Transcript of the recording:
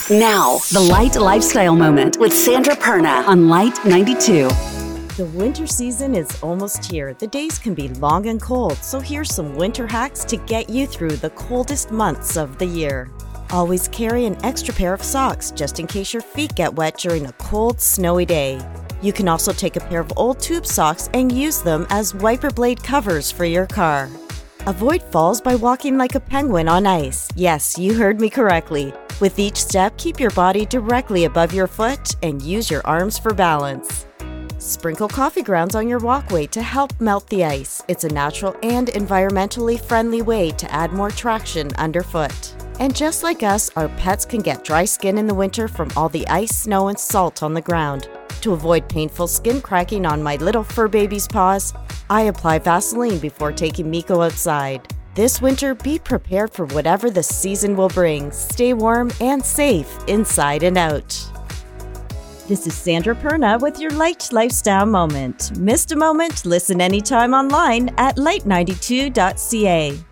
Now, the Light Lifestyle Moment with Sandra Perna on Light 92. The winter season is almost here. The days can be long and cold, so here's some winter hacks to get you through the coldest months of the year. Always carry an extra pair of socks just in case your feet get wet during a cold, snowy day. You can also take a pair of old tube socks and use them as wiper blade covers for your car. Avoid falls by walking like a penguin on ice. Yes, you heard me correctly. With each step, keep your body directly above your foot and use your arms for balance. Sprinkle coffee grounds on your walkway to help melt the ice. It's a natural and environmentally friendly way to add more traction underfoot. And just like us, our pets can get dry skin in the winter from all the ice, snow, and salt on the ground. To avoid painful skin cracking on my little fur baby's paws, I apply Vaseline before taking Miko outside. This winter, be prepared for whatever the season will bring. Stay warm and safe inside and out. This is Sandra Perna with your Light Lifestyle Moment. Missed a moment? Listen anytime online at light92.ca.